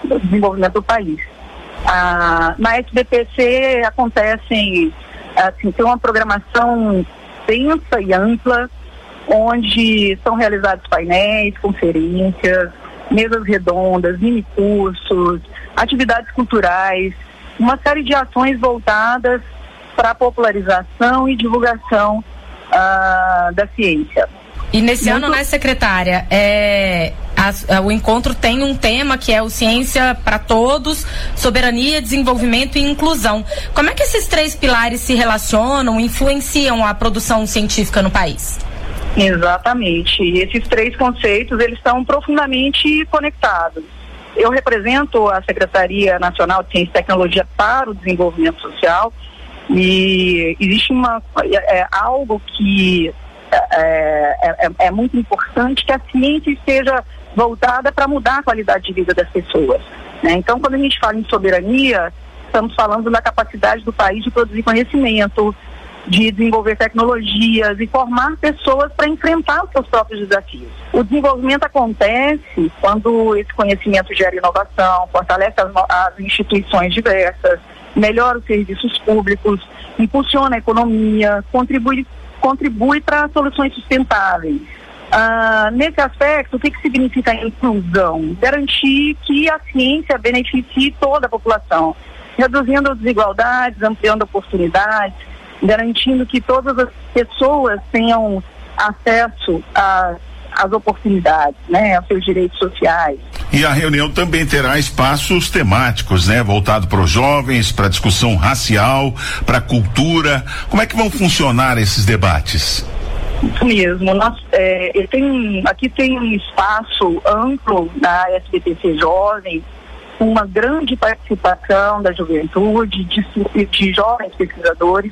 do desenvolvimento do país. Na SBPC acontecem, assim, tem uma programação densa e ampla, onde são realizados painéis, conferências, mesas redondas, mini-cursos, atividades culturais, uma série de ações voltadas para a popularização e divulgação da ciência. E nesse ano, né, secretária, o encontro tem um tema que é o Ciência para Todos, Soberania, Desenvolvimento e Inclusão. Como é que esses 3 pilares se relacionam, influenciam a produção científica no país? Exatamente. Esses 3 conceitos, eles estão profundamente conectados. Eu represento a Secretaria Nacional de Ciência e Tecnologia para o Desenvolvimento Social e existe algo que é muito importante, que a ciência esteja voltada para mudar a qualidade de vida das pessoas, né? Então, quando a gente fala em soberania, estamos falando da capacidade do país de produzir conhecimento, de desenvolver tecnologias e formar pessoas para enfrentar os seus próprios desafios. O desenvolvimento acontece quando esse conhecimento gera inovação, fortalece as instituições diversas, melhora os serviços públicos, impulsiona a economia, contribui para soluções sustentáveis. Nesse aspecto, o que significa a inclusão? Garantir que a ciência beneficie toda a população, reduzindo desigualdades, ampliando oportunidades, garantindo que todas as pessoas tenham acesso às oportunidades, né, aos seus direitos sociais. E a reunião também terá espaços temáticos, né, voltado para os jovens, para discussão racial, para cultura. Como é que vão funcionar esses debates? Isso mesmo. Aqui tem um espaço amplo na SBPC Jovem, com uma grande participação da juventude, de jovens pesquisadores.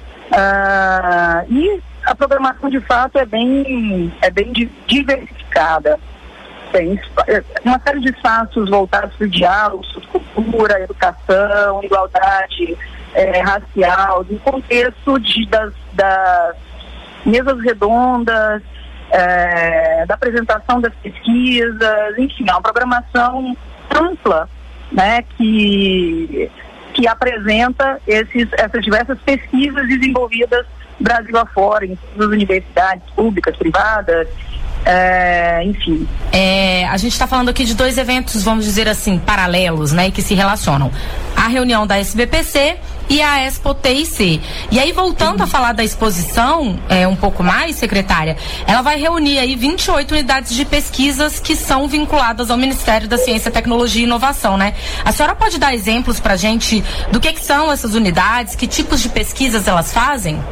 E a programação, de fato, é bem diversificada. Tem uma série de espaços voltados para o diálogo, sobre cultura, educação, igualdade racial, no contexto das mesas redondas, da apresentação das pesquisas, enfim, é uma programação ampla, né, que apresenta essas diversas pesquisas desenvolvidas Brasil afora, em todas as universidades públicas, privadas, enfim. A gente está falando aqui de 2 eventos, vamos dizer assim, paralelos, né, e que se relacionam. A reunião da SBPC e a Expo TIC. E aí, voltando a falar da exposição, um pouco mais, secretária, ela vai reunir aí 28 unidades de pesquisas que são vinculadas ao Ministério da Ciência, Tecnologia e Inovação, né? A senhora pode dar exemplos pra gente do que são essas unidades, que tipos de pesquisas elas fazem?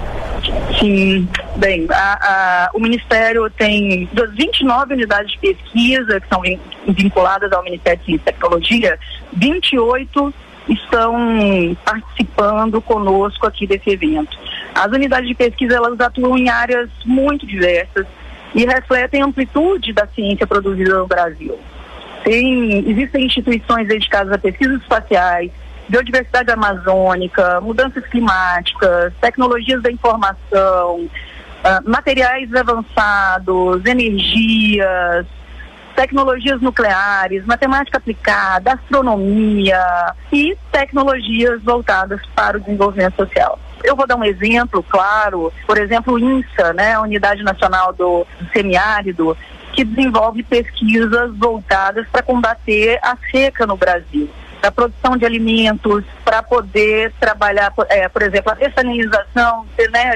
Sim, bem, o Ministério tem 29 unidades de pesquisa que são vinculadas ao Ministério de Ciência e Tecnologia, 28 estão participando conosco aqui desse evento. As unidades de pesquisa, elas atuam em áreas muito diversas e refletem a amplitude da ciência produzida no Brasil. Existem instituições dedicadas a pesquisas espaciais, biodiversidade amazônica, mudanças climáticas, tecnologias da informação, materiais avançados, energias, tecnologias nucleares, matemática aplicada, astronomia e tecnologias voltadas para o desenvolvimento social. Eu vou dar um exemplo, claro, por exemplo, o INSA, né, a Unidade Nacional do Semiárido, que desenvolve pesquisas voltadas para combater a seca no Brasil, da produção de alimentos, para poder trabalhar, por exemplo, a dessalinização, né?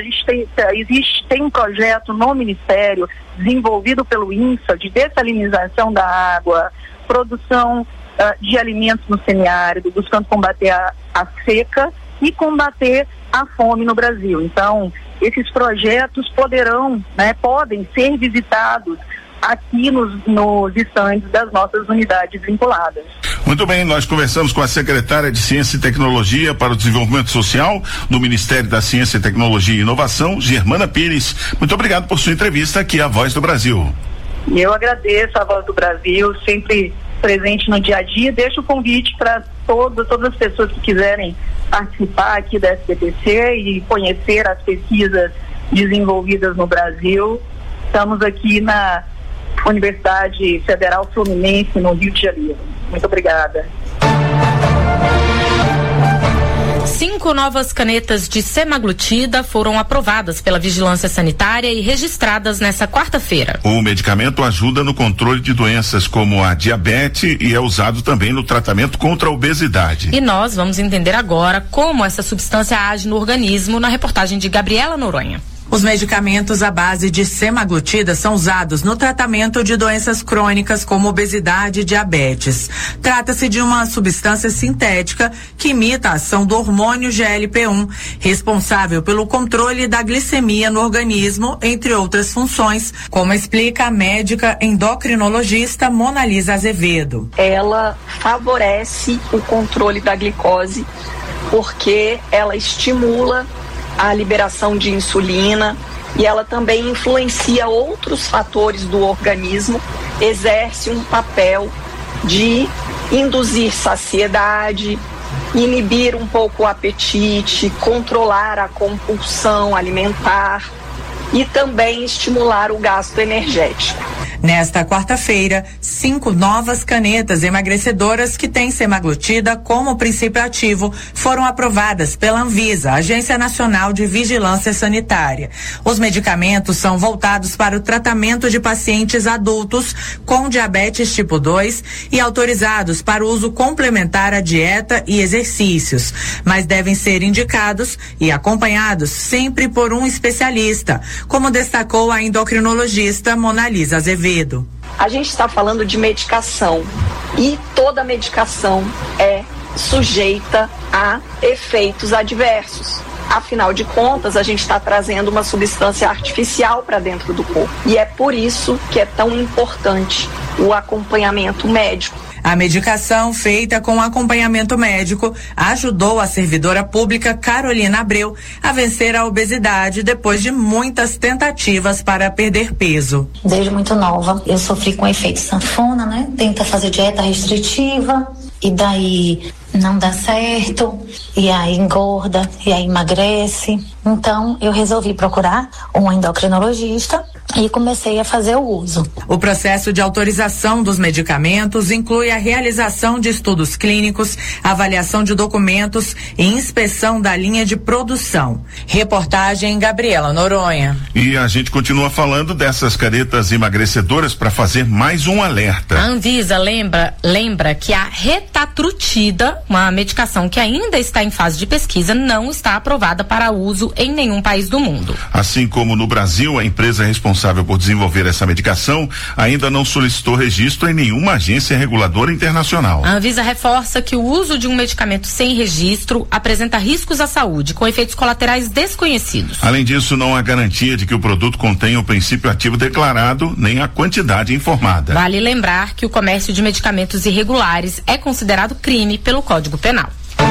Tem um projeto no Ministério desenvolvido pelo INSA de dessalinização da água, produção de alimentos no semiárido, buscando combater a seca e combater a fome no Brasil. Então, esses projetos podem ser visitados aqui nos estandes das nossas unidades vinculadas. Muito bem, nós conversamos com a secretária de Ciência e Tecnologia para o Desenvolvimento Social do Ministério da Ciência, Tecnologia e Inovação, Germana Pires. Muito obrigado por sua entrevista aqui à Voz do Brasil. Eu agradeço a Voz do Brasil, sempre presente no dia a dia. Deixo o convite para todas as pessoas que quiserem participar aqui da SBPC e conhecer as pesquisas desenvolvidas no Brasil. Estamos aqui na Universidade Federal Fluminense, no Rio de Janeiro. Muito obrigada. 5 novas canetas de semaglutida foram aprovadas pela Vigilância Sanitária e registradas nessa quarta-feira. O medicamento ajuda no controle de doenças como a diabetes e é usado também no tratamento contra a obesidade. E nós vamos entender agora como essa substância age no organismo na reportagem de Gabriela Noronha. Os medicamentos à base de semaglutida são usados no tratamento de doenças crônicas como obesidade e diabetes. Trata-se de uma substância sintética que imita a ação do hormônio GLP-1, responsável pelo controle da glicemia no organismo, entre outras funções, como explica a médica endocrinologista Monalisa Azevedo. Ela favorece o controle da glicose porque ela estimula a liberação de insulina e ela também influencia outros fatores do organismo, exerce um papel de induzir saciedade, inibir um pouco o apetite, controlar a compulsão alimentar e também estimular o gasto energético. Nesta quarta-feira, 5 novas canetas emagrecedoras que têm semaglutida como princípio ativo foram aprovadas pela Anvisa, Agência Nacional de Vigilância Sanitária. Os medicamentos são voltados para o tratamento de pacientes adultos com diabetes tipo 2 e autorizados para o uso complementar à dieta e exercícios, mas devem ser indicados e acompanhados sempre por um especialista, como destacou a endocrinologista Monalisa Azevedo. A gente está falando de medicação e toda medicação é sujeita a efeitos adversos. Afinal de contas, a gente está trazendo uma substância artificial para dentro do corpo. E é por isso que é tão importante o acompanhamento médico. A medicação feita com acompanhamento médico ajudou a servidora pública Carolina Abreu a vencer a obesidade depois de muitas tentativas para perder peso. Desde muito nova, eu sofri com efeito sanfona, né? Tenta fazer dieta restritiva e daí não dá certo, e aí engorda, e aí emagrece. Então eu resolvi procurar um endocrinologista e comecei a fazer o uso. O processo de autorização dos medicamentos inclui a realização de estudos clínicos, avaliação de documentos e inspeção da linha de produção. Reportagem Gabriela Noronha. E a gente continua falando dessas canetas emagrecedoras para fazer mais um alerta. A Anvisa lembra que a retatrutida, uma medicação que ainda está em fase de pesquisa, não está aprovada para uso em nenhum país do mundo. Assim como no Brasil, a empresa responsável por desenvolver essa medicação ainda não solicitou registro em nenhuma agência reguladora internacional. A Anvisa reforça que o uso de um medicamento sem registro apresenta riscos à saúde, com efeitos colaterais desconhecidos. Além disso, não há garantia de que o produto contenha o princípio ativo declarado, nem a quantidade informada. Vale lembrar que o comércio de medicamentos irregulares é considerado crime pelo Código Penal.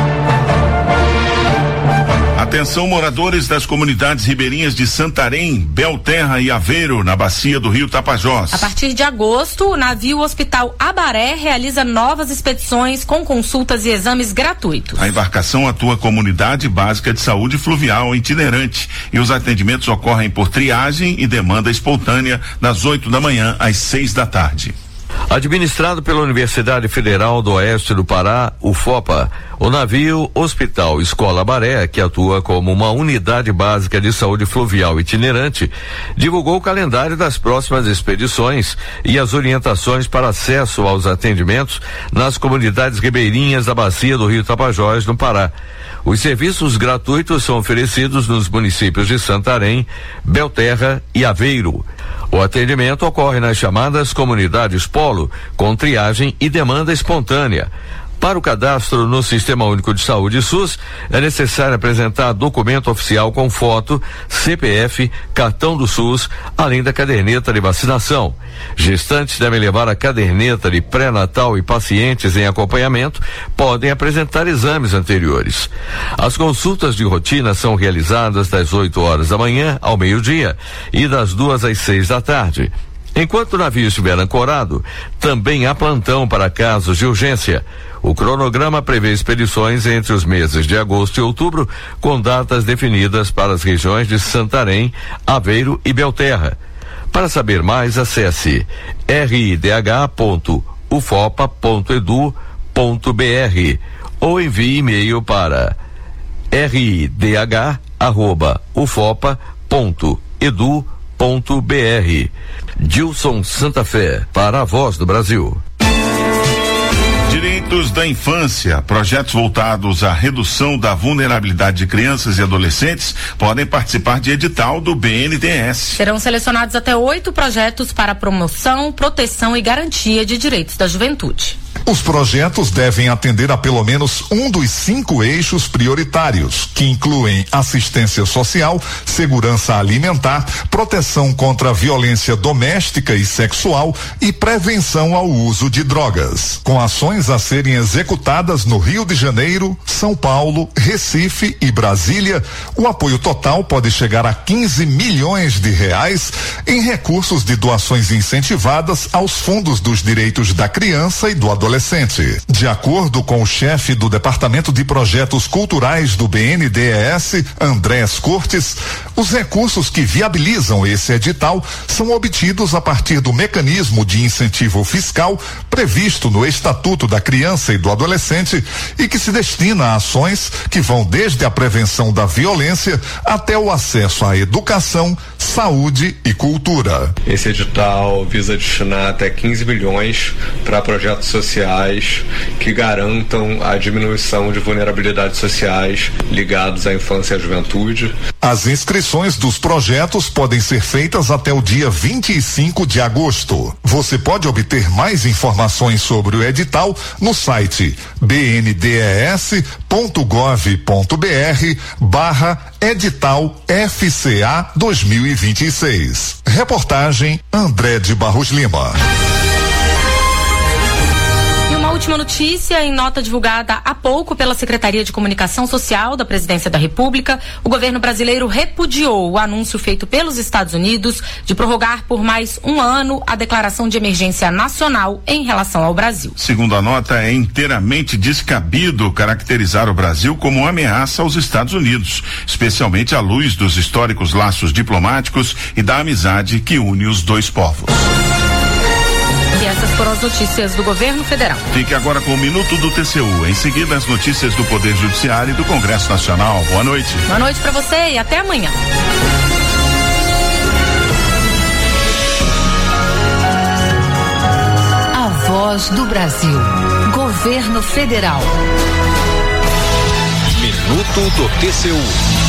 Atenção, moradores das comunidades ribeirinhas de Santarém, Belterra e Aveiro, na bacia do Rio Tapajós. A partir de agosto, o navio Hospital Abaré realiza novas expedições com consultas e exames gratuitos. A embarcação atua como unidade básica de saúde fluvial itinerante e os atendimentos ocorrem por triagem e demanda espontânea das 8 da manhã às 6 da tarde. Administrado pela Universidade Federal do Oeste do Pará, UFOPA, o navio Hospital Escola Abaré, que atua como uma unidade básica de saúde fluvial itinerante, divulgou o calendário das próximas expedições e as orientações para acesso aos atendimentos nas comunidades ribeirinhas da bacia do Rio Tapajós, no Pará. Os serviços gratuitos são oferecidos nos municípios de Santarém, Belterra e Aveiro. O atendimento ocorre nas chamadas comunidades polo, com triagem e demanda espontânea. Para o cadastro no Sistema Único de Saúde SUS, é necessário apresentar documento oficial com foto, CPF, cartão do SUS, além da caderneta de vacinação. Gestantes devem levar a caderneta de pré-natal e pacientes em acompanhamento podem apresentar exames anteriores. As consultas de rotina são realizadas das 8 horas da manhã ao meio-dia e das 2 às 6 da tarde. Enquanto o navio estiver ancorado, também há plantão para casos de urgência. O cronograma prevê expedições entre os meses de agosto e outubro, com datas definidas para as regiões de Santarém, Aveiro e Belterra. Para saber mais, acesse ridh.ufopa.edu.br. ou envie e-mail para ridh@ufopa.edu.br. Dilson Santa Fé, para a Voz do Brasil. Direitos da infância. Projetos voltados à redução da vulnerabilidade de crianças e adolescentes podem participar de edital do BNDES. Serão selecionados até 8 projetos para promoção, proteção e garantia de direitos da juventude. Os projetos devem atender a pelo menos um dos 5 eixos prioritários, que incluem assistência social, segurança alimentar, proteção contra a violência doméstica e sexual e prevenção ao uso de drogas. Com ações a serem executadas no Rio de Janeiro, São Paulo, Recife e Brasília, o apoio total pode chegar a 15 milhões de reais em recursos de doações incentivadas aos fundos dos direitos da criança e do adolescente. De acordo com o chefe do Departamento de Projetos Culturais do BNDES, Andrés Cortes, os recursos que viabilizam esse edital são obtidos a partir do mecanismo de incentivo fiscal previsto no Estatuto da Criança e do Adolescente e que se destina a ações que vão desde a prevenção da violência até o acesso à educação, saúde e cultura. Esse edital visa destinar até 15 bilhões para projetos sociais que garantam a diminuição de vulnerabilidades sociais ligados à infância e à juventude. As inscrições dos projetos podem ser feitas até o dia 25 de agosto. Você pode obter mais informações sobre o edital no site bndes.gov.br/edital FCA 2026. Reportagem André de Barros Lima. Última notícia, em nota divulgada há pouco pela Secretaria de Comunicação Social da Presidência da República, o governo brasileiro repudiou o anúncio feito pelos Estados Unidos de prorrogar por mais um ano a declaração de emergência nacional em relação ao Brasil. Segundo a nota, é inteiramente descabido caracterizar o Brasil como uma ameaça aos Estados Unidos, especialmente à luz dos históricos laços diplomáticos e da amizade que une os dois povos. E essas foram as notícias do governo federal. Fique agora com o Minuto do TCU. Em seguida, as notícias do Poder Judiciário e do Congresso Nacional. Boa noite. Boa noite para você e até amanhã. A Voz do Brasil. Governo Federal. Minuto do TCU.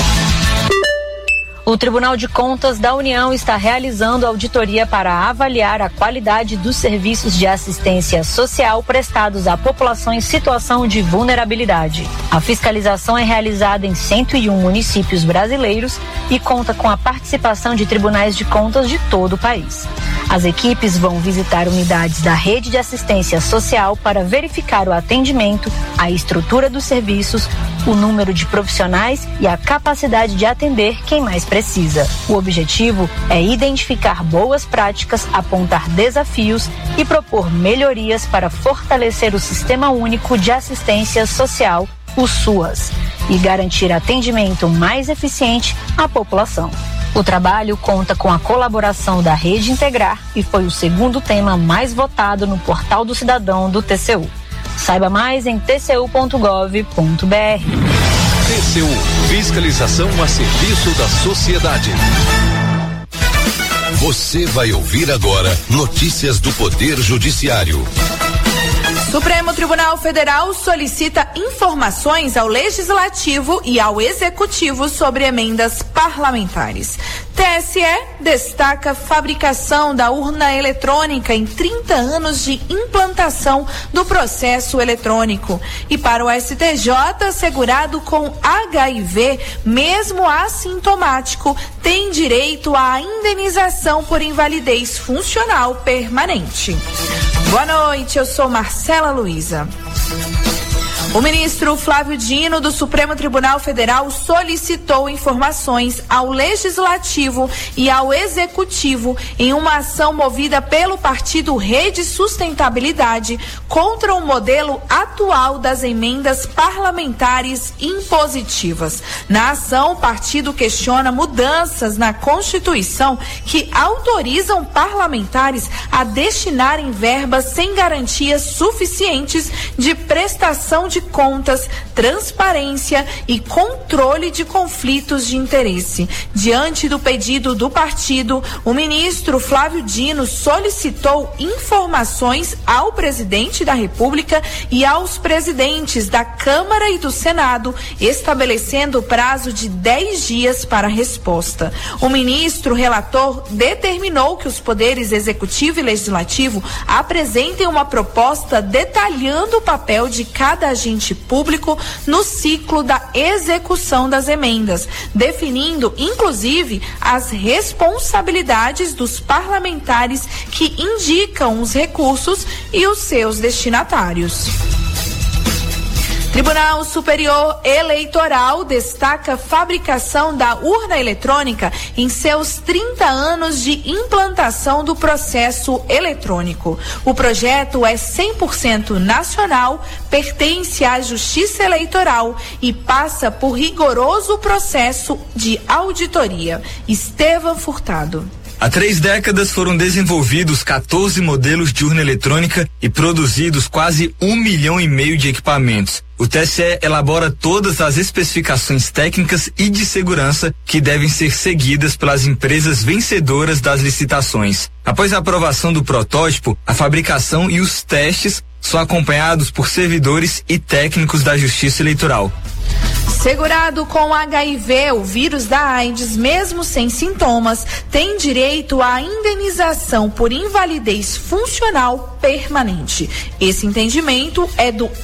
O Tribunal de Contas da União está realizando auditoria para avaliar a qualidade dos serviços de assistência social prestados à população em situação de vulnerabilidade. A fiscalização é realizada em 101 municípios brasileiros e conta com a participação de tribunais de contas de todo o país. As equipes vão visitar unidades da rede de assistência social para verificar o atendimento, a estrutura dos serviços, o número de profissionais e a capacidade de atender quem mais precisa. O objetivo é identificar boas práticas, apontar desafios e propor melhorias para fortalecer o Sistema Único de Assistência Social, o SUAS, e garantir atendimento mais eficiente à população. O trabalho conta com a colaboração da Rede Integrar e foi o segundo tema mais votado no Portal do Cidadão do TCU. Saiba mais em tcu.gov.br. TCU, fiscalização a serviço da sociedade. Você vai ouvir agora notícias do Poder Judiciário. Supremo Tribunal Federal solicita informações ao Legislativo e ao Executivo sobre emendas parlamentares. TSE destaca fabricação da urna eletrônica em 30 anos de implantação do processo eletrônico. E para o STJ, segurado com HIV, mesmo assintomático, tem direito à indenização por invalidez funcional permanente. Boa noite, eu sou Marcela Luiza. O ministro Flávio Dino, do Supremo Tribunal Federal, solicitou informações ao Legislativo e ao Executivo em uma ação movida pelo partido Rede Sustentabilidade contra o modelo atual das emendas parlamentares impositivas. Na ação, o partido questiona mudanças na Constituição que autorizam parlamentares a destinarem verbas sem garantias suficientes de prestação de contas, transparência e controle de conflitos de interesse. Diante do pedido do partido, o ministro Flávio Dino solicitou informações ao presidente da República e aos presidentes da Câmara e do Senado, estabelecendo o prazo de 10 dias para a resposta. O ministro relator determinou que os poderes executivo e legislativo apresentem uma proposta detalhando o papel de cada agente público no ciclo da execução das emendas, definindo, inclusive, as responsabilidades dos parlamentares que indicam os recursos e os seus destinatários. Tribunal Superior Eleitoral destaca a fabricação da urna eletrônica em seus 30 anos de implantação do processo eletrônico. O projeto é 100% nacional, pertence à Justiça Eleitoral e passa por rigoroso processo de auditoria. Estevão Furtado. Há 3 décadas foram desenvolvidos 14 modelos de urna eletrônica e produzidos quase 1,5 milhão de equipamentos. O TSE elabora todas as especificações técnicas e de segurança que devem ser seguidas pelas empresas vencedoras das licitações. Após a aprovação do protótipo, a fabricação e os testes são acompanhados por servidores e técnicos da Justiça Eleitoral. Segurado com HIV, o vírus da AIDS, mesmo sem sintomas, tem direito à indenização por invalidez funcional permanente. Esse entendimento é do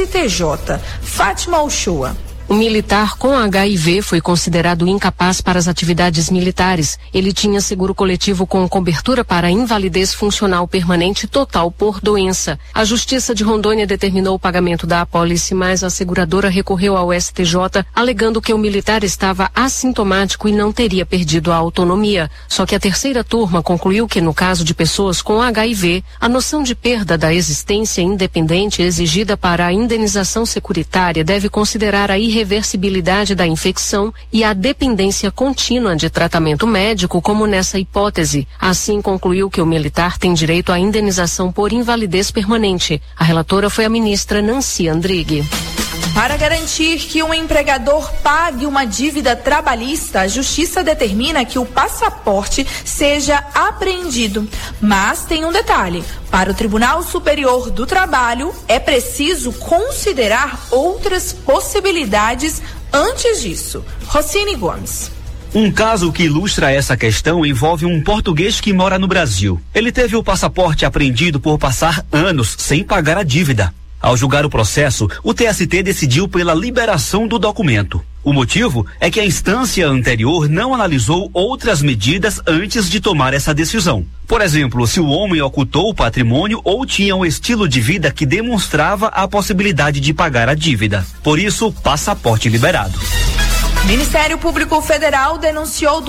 STJ. Fátima Uchoa. O militar com HIV foi considerado incapaz para as atividades militares. Ele tinha seguro coletivo com cobertura para invalidez funcional permanente total por doença. A Justiça de Rondônia determinou o pagamento da apólice, mas a seguradora recorreu ao STJ, alegando que o militar estava assintomático e não teria perdido a autonomia. Só que a terceira turma concluiu que, no caso de pessoas com HIV, a noção de perda da existência independente exigida para a indenização securitária deve considerar a irreversibilidade da infecção e a dependência contínua de tratamento médico, como nessa hipótese. Assim, concluiu que o militar tem direito à indenização por invalidez permanente. A relatora foi a ministra Nancy Andrighi. Para garantir que um empregador pague uma dívida trabalhista, a Justiça determina que o passaporte seja apreendido. Mas tem um detalhe: para o Tribunal Superior do Trabalho, é preciso considerar outras possibilidades antes disso. Rocine Gomes. Um caso que ilustra essa questão envolve um português que mora no Brasil. Ele teve o passaporte apreendido por passar anos sem pagar a dívida. Ao julgar o processo, o TST decidiu pela liberação do documento. O motivo é que a instância anterior não analisou outras medidas antes de tomar essa decisão. Por exemplo, se o homem ocultou o patrimônio ou tinha um estilo de vida que demonstrava a possibilidade de pagar a dívida. Por isso, passaporte liberado. Ministério Público Federal denunciou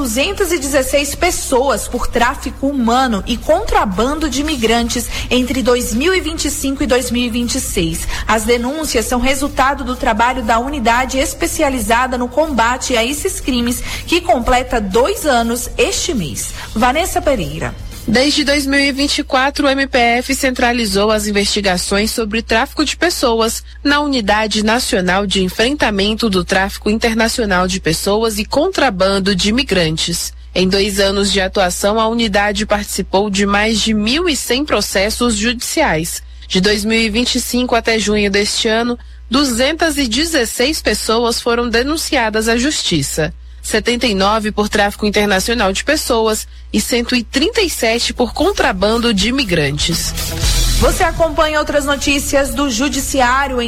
216 pessoas por tráfico humano e contrabando de imigrantes entre 2025 e 2026. As denúncias são resultado do trabalho da unidade especializada no combate a esses crimes, que completa 2 anos este mês. Vanessa Pereira. Desde 2024, o MPF centralizou as investigações sobre tráfico de pessoas na Unidade Nacional de Enfrentamento do Tráfico Internacional de Pessoas e Contrabando de Imigrantes. Em 2 anos de atuação, a unidade participou de mais de 1.100 processos judiciais. De 2025 até junho deste ano, 216 pessoas foram denunciadas à Justiça. 79 por tráfico internacional de pessoas e 137 por contrabando de imigrantes. Você acompanha outras notícias do Judiciário em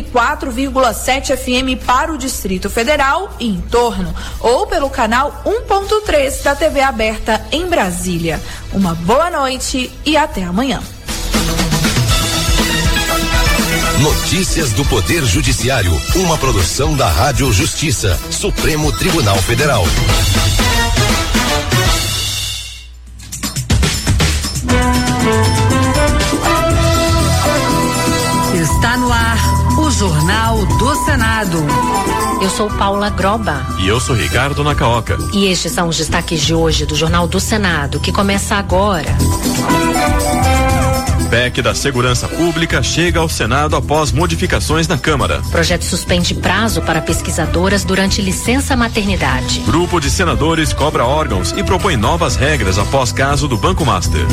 104,7 FM para o Distrito Federal e em torno, ou pelo canal 1.3 da TV aberta em Brasília. Uma boa noite e até amanhã. Notícias do Poder Judiciário, uma produção da Rádio Justiça, Supremo Tribunal Federal. Está no ar o Jornal do Senado. Eu sou Paula Groba. E eu sou Ricardo Nacaoca. E estes são os destaques de hoje do Jornal do Senado, que começa agora. PEC da Segurança Pública chega ao Senado após modificações na Câmara. O projeto suspende prazo para pesquisadoras durante licença maternidade. Grupo de senadores cobra órgãos e propõe novas regras após caso do Banco Master.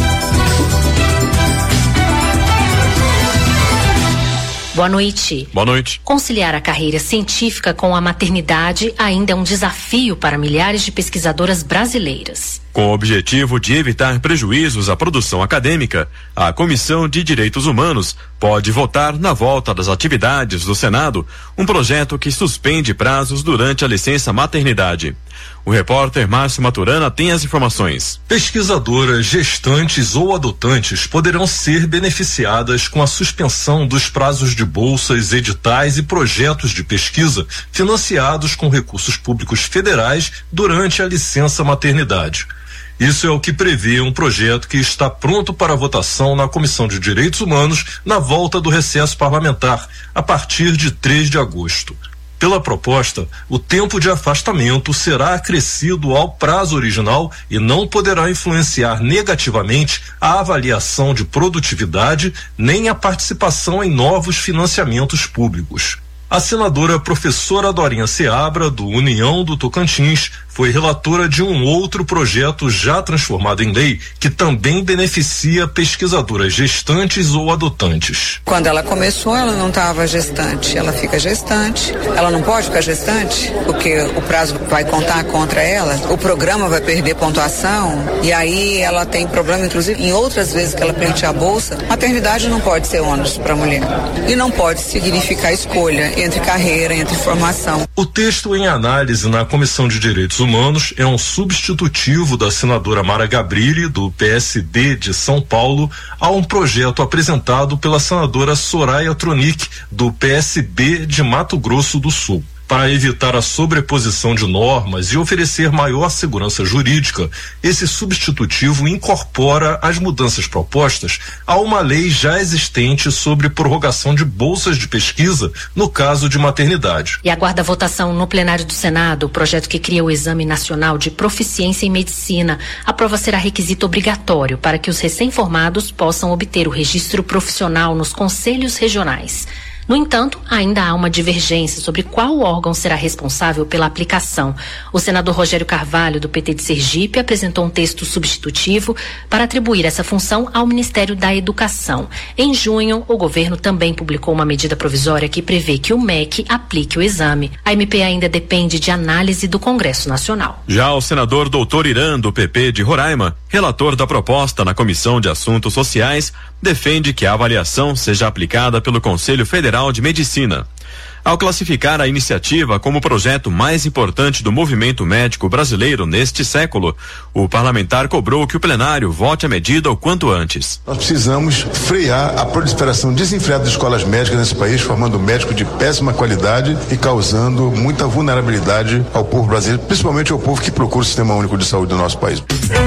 Boa noite. Boa noite. Conciliar a carreira científica com a maternidade ainda é um desafio para milhares de pesquisadoras brasileiras. Com o objetivo de evitar prejuízos à produção acadêmica, a Comissão de Direitos Humanos pode votar na volta das atividades do Senado um projeto que suspende prazos durante a licença maternidade. O repórter Márcio Maturana tem as informações. Pesquisadoras, gestantes ou adotantes poderão ser beneficiadas com a suspensão dos prazos de bolsas, editais e projetos de pesquisa financiados com recursos públicos federais durante a licença maternidade. Isso é o que prevê um projeto que está pronto para votação na Comissão de Direitos Humanos na volta do recesso parlamentar, a partir de 3 de agosto. Pela proposta, o tempo de afastamento será acrescido ao prazo original e não poderá influenciar negativamente a avaliação de produtividade nem a participação em novos financiamentos públicos. A senadora professora Dorinha Seabra, do União do Tocantins, foi relatora de um outro projeto já transformado em lei que também beneficia pesquisadoras gestantes ou adotantes. Quando ela começou, ela não estava gestante, ela fica gestante. Ela não pode ficar gestante porque o prazo vai contar contra ela, o programa vai perder pontuação e aí ela tem problema, inclusive em outras vezes que ela pleiteia a bolsa. Maternidade não pode ser ônus para a mulher e não pode significar escolha entre carreira, entre formação. O texto em análise na Comissão de Direitos Humanos é um substitutivo da senadora Mara Gabrilli, do PSD de São Paulo, a um projeto apresentado pela senadora Soraya Tronic, do PSB de Mato Grosso do Sul. Para evitar a sobreposição de normas e oferecer maior segurança jurídica, esse substitutivo incorpora as mudanças propostas a uma lei já existente sobre prorrogação de bolsas de pesquisa no caso de maternidade. E aguarda a votação no plenário do Senado o projeto que cria o Exame Nacional de Proficiência em Medicina. A prova será requisito obrigatório para que os recém-formados possam obter o registro profissional nos conselhos regionais. No entanto, ainda há uma divergência sobre qual órgão será responsável pela aplicação. O senador Rogério Carvalho, do PT de Sergipe, apresentou um texto substitutivo para atribuir essa função ao Ministério da Educação. Em junho, o governo também publicou uma medida provisória que prevê que o MEC aplique o exame. A MP ainda depende de análise do Congresso Nacional. Já o senador Doutor Irã, do PP de Roraima, relator da proposta na Comissão de Assuntos Sociais, defende que a avaliação seja aplicada pelo Conselho Federal de Medicina. Ao classificar a iniciativa como o projeto mais importante do movimento médico brasileiro neste século, o parlamentar cobrou que o plenário vote a medida o quanto antes. Nós precisamos frear a proliferação desenfreada de escolas médicas nesse país, formando médicos de péssima qualidade e causando muita vulnerabilidade ao povo brasileiro, principalmente ao povo que procura o Sistema Único de Saúde do nosso país.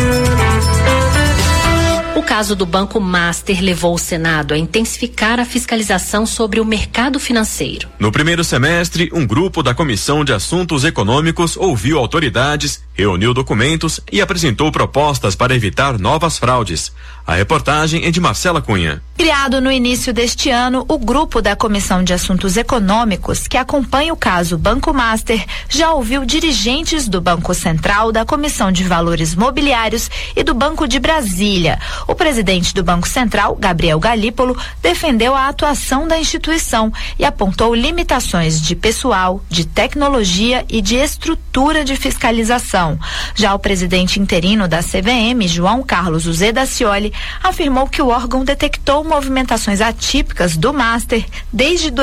O caso do Banco Master levou o Senado a intensificar a fiscalização sobre o mercado financeiro. No primeiro semestre, um grupo da Comissão de Assuntos Econômicos ouviu autoridades, reuniu documentos e apresentou propostas para evitar novas fraudes. A reportagem é de Marcela Cunha. Criado no início deste ano, o grupo da Comissão de Assuntos Econômicos, que acompanha o caso Banco Master, já ouviu dirigentes do Banco Central, da Comissão de Valores Mobiliários e do Banco de Brasília. O presidente do Banco Central, Gabriel Galípolo, defendeu a atuação da instituição e apontou limitações de pessoal, de tecnologia e de estrutura de fiscalização. Já o presidente interino da CVM, João Carlos Uzeda Scioli, afirmou que o órgão detectou movimentações atípicas do Master desde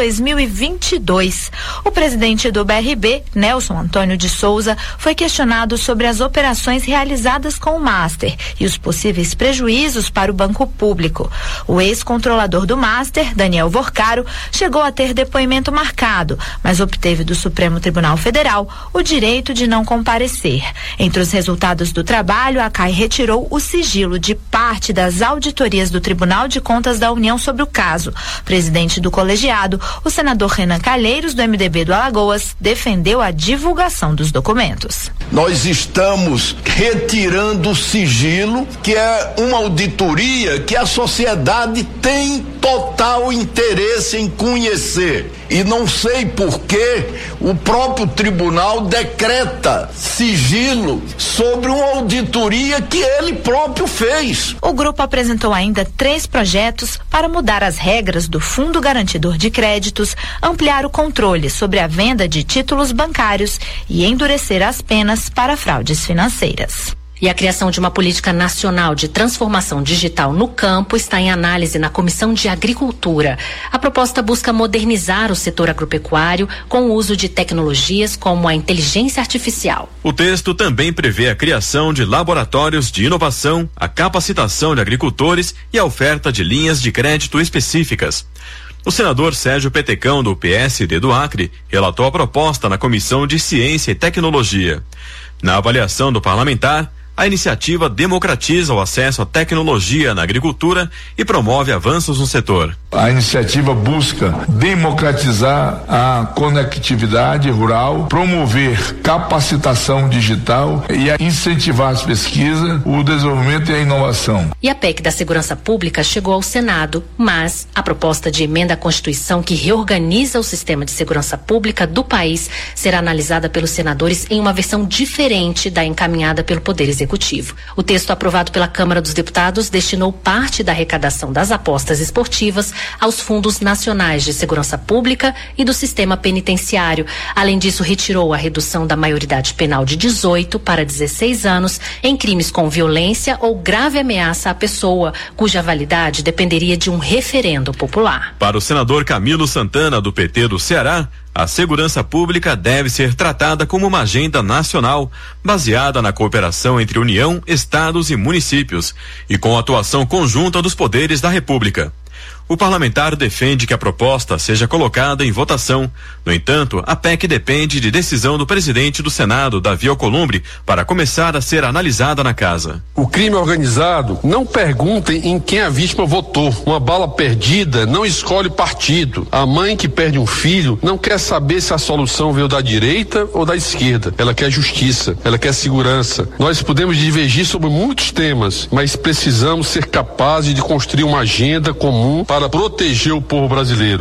2022. O presidente do BRB, Nelson Antônio de Souza, foi questionado sobre as operações realizadas com o Master e os possíveis prejuízos para o banco público. O ex-controlador do Master, Daniel Vorcaro, chegou a ter depoimento marcado, mas obteve do Supremo Tribunal Federal o direito de não comparecer. Entre os resultados do trabalho, a CAI retirou o sigilo de parte das auditorias do Tribunal de Contas da União sobre o caso. Presidente do colegiado, o senador Renan Calheiros, do MDB do Alagoas, defendeu a divulgação dos documentos. Nós estamos retirando o sigilo, que é uma auditoria que a sociedade tem total interesse em conhecer. E não sei por que o próprio tribunal decreta sigilo sobre uma auditoria que ele próprio fez. O grupo apresentou ainda 3 projetos para mudar as regras do Fundo Garantidor de Créditos, ampliar o controle sobre a venda de títulos bancários e endurecer as penas para fraudes financeiras. E a criação de uma política nacional de transformação digital no campo está em análise na Comissão de Agricultura. A proposta busca modernizar o setor agropecuário com o uso de tecnologias como a inteligência artificial. O texto também prevê a criação de laboratórios de inovação, a capacitação de agricultores e a oferta de linhas de crédito específicas. O senador Sérgio Petecão, do PSD do Acre, relatou a proposta na Comissão de Ciência e Tecnologia. Na avaliação do parlamentar, a iniciativa democratiza o acesso à tecnologia na agricultura e promove avanços no setor. A iniciativa busca democratizar a conectividade rural, promover capacitação digital e incentivar as pesquisas, o desenvolvimento e a inovação. E a PEC da Segurança Pública chegou ao Senado, mas a proposta de emenda à Constituição que reorganiza o sistema de segurança pública do país será analisada pelos senadores em uma versão diferente da encaminhada pelo Poder Executivo. O texto aprovado pela Câmara dos Deputados destinou parte da arrecadação das apostas esportivas aos fundos nacionais de segurança pública e do sistema penitenciário. Além disso, retirou a redução da maioridade penal de 18 para 16 anos em crimes com violência ou grave ameaça à pessoa, cuja validade dependeria de um referendo popular. Para o senador Camilo Santana, do PT do Ceará, a segurança pública deve ser tratada como uma agenda nacional, baseada na cooperação entre União, estados e municípios, e com a atuação conjunta dos poderes da República. O parlamentar defende que a proposta seja colocada em votação. No entanto, a PEC depende de decisão do presidente do Senado, Davi Alcolumbre, para começar a ser analisada na casa. O crime organizado não pergunta em quem a vítima votou. Uma bala perdida não escolhe partido. A mãe que perde um filho não quer saber se a solução veio da direita ou da esquerda. Ela quer justiça, ela quer segurança. Nós podemos divergir sobre muitos temas, mas precisamos ser capazes de construir uma agenda comum para proteger o povo brasileiro.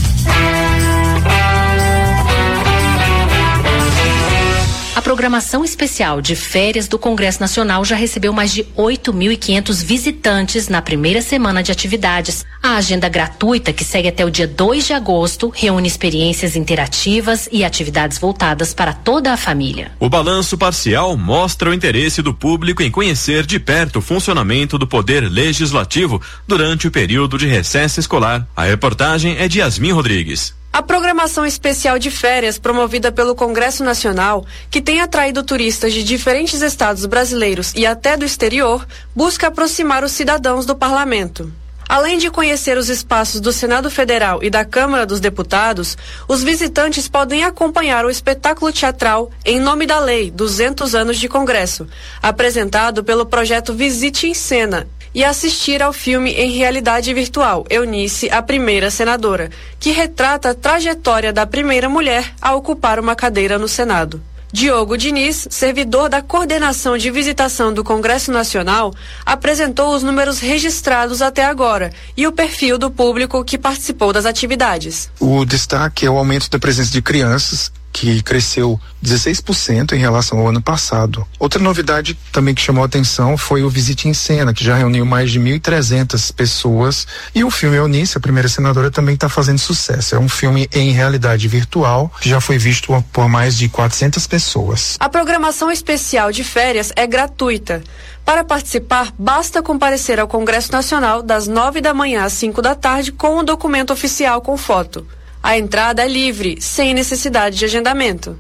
A programação especial de férias do Congresso Nacional já recebeu mais de 8.500 visitantes na primeira semana de atividades. A agenda gratuita, que segue até o dia 2 de agosto, reúne experiências interativas e atividades voltadas para toda a família. O balanço parcial mostra o interesse do público em conhecer de perto o funcionamento do Poder Legislativo durante o período de recesso escolar. A reportagem é de Yasmin Rodrigues. A programação especial de férias promovida pelo Congresso Nacional, que tem atraído turistas de diferentes estados brasileiros e até do exterior, busca aproximar os cidadãos do parlamento. Além de conhecer os espaços do Senado Federal e da Câmara dos Deputados, os visitantes podem acompanhar o espetáculo teatral Em Nome da Lei, 200 anos de Congresso, apresentado pelo projeto Visite em Cena, e assistir ao filme em realidade virtual, Eunice, a primeira senadora, que retrata a trajetória da primeira mulher a ocupar uma cadeira no Senado. Diogo Diniz, servidor da Coordenação de Visitação do Congresso Nacional, apresentou os números registrados até agora e o perfil do público que participou das atividades. O destaque é o aumento da presença de crianças que cresceu 16% em relação ao ano passado. Outra novidade também que chamou a atenção foi o Visite em Cena, que já reuniu mais de 1.300 pessoas, e o filme Eunice, a primeira senadora, também está fazendo sucesso. É um filme em realidade virtual, que já foi visto por mais de 400 pessoas. A programação especial de férias é gratuita. Para participar, basta comparecer ao Congresso Nacional das 9 da manhã às 5 da tarde com um documento oficial com foto. A entrada é livre, sem necessidade de agendamento.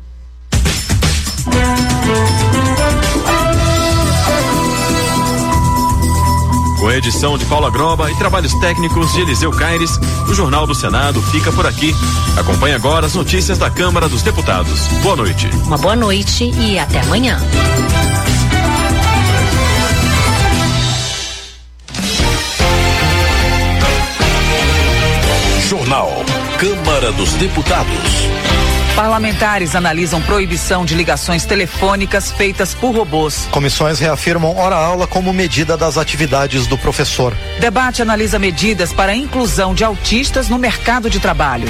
Com a edição de Paula Groba e trabalhos técnicos de Eliseu Caires, o Jornal do Senado fica por aqui. Acompanhe agora as notícias da Câmara dos Deputados. Boa noite. Uma boa noite e até amanhã. Jornal Câmara dos Deputados. Parlamentares analisam proibição de ligações telefônicas feitas por robôs. Comissões reafirmam hora-aula como medida das atividades do professor. Debate analisa medidas para a inclusão de autistas no mercado de trabalho.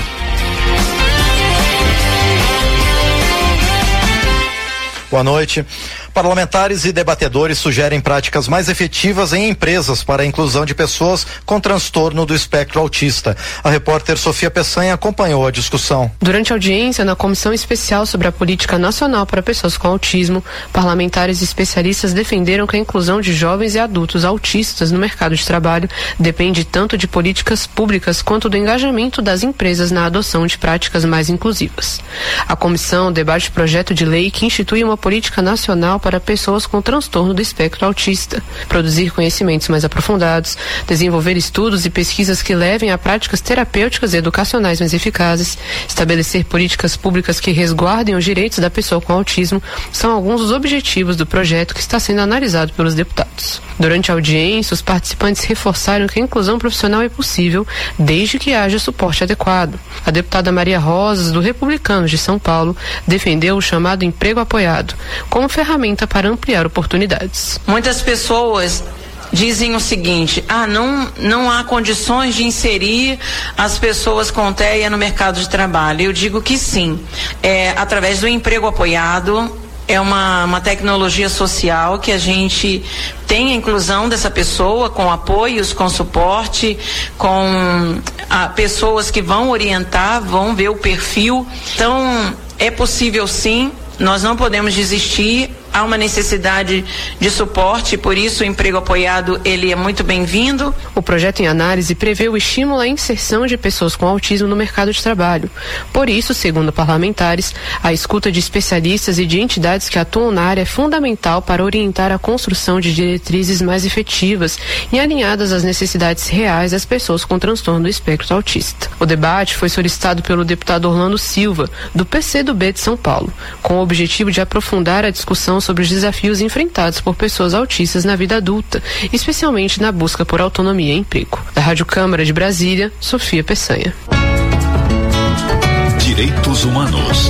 Boa noite. Parlamentares e debatedores sugerem práticas mais efetivas em empresas para a inclusão de pessoas com transtorno do espectro autista. A repórter Sofia Peçanha acompanhou a discussão. Durante a audiência na Comissão Especial sobre a Política Nacional para Pessoas com Autismo, parlamentares e especialistas defenderam que a inclusão de jovens e adultos autistas no mercado de trabalho depende tanto de políticas públicas quanto do engajamento das empresas na adoção de práticas mais inclusivas. A comissão debate projeto de lei que institui uma política nacional para pessoas com transtorno do espectro autista, produzir conhecimentos mais aprofundados, desenvolver estudos e pesquisas que levem a práticas terapêuticas e educacionais mais eficazes, estabelecer políticas públicas que resguardem os direitos da pessoa com autismo, são alguns dos objetivos do projeto que está sendo analisado pelos deputados. Durante a audiência, os participantes reforçaram que a inclusão profissional é possível desde que haja suporte adequado. A deputada Maria Rosas, do Republicanos de São Paulo, defendeu o chamado emprego apoiado como ferramenta para ampliar oportunidades. Muitas pessoas dizem o seguinte: não há condições de inserir as pessoas com TEA no mercado de trabalho. Eu digo que sim, através do emprego apoiado. É uma tecnologia social que a gente tem a inclusão dessa pessoa com apoios, com suporte, com pessoas que vão orientar, vão ver o perfil. Então, é possível sim, nós não podemos desistir. Há uma necessidade de suporte, por isso o emprego apoiado ele é muito bem-vindo. O projeto em análise prevê o estímulo à inserção de pessoas com autismo no mercado de trabalho. Por isso, segundo parlamentares, a escuta de especialistas e de entidades que atuam na área é fundamental para orientar a construção de diretrizes mais efetivas e alinhadas às necessidades reais das pessoas com transtorno do espectro autista. O debate foi solicitado pelo deputado Orlando Silva, do PCdoB de São Paulo, com o objetivo de aprofundar a discussão sobre os desafios enfrentados por pessoas autistas na vida adulta, especialmente na busca por autonomia e emprego. Da Rádio Câmara de Brasília, Sofia Peçanha. Direitos Humanos.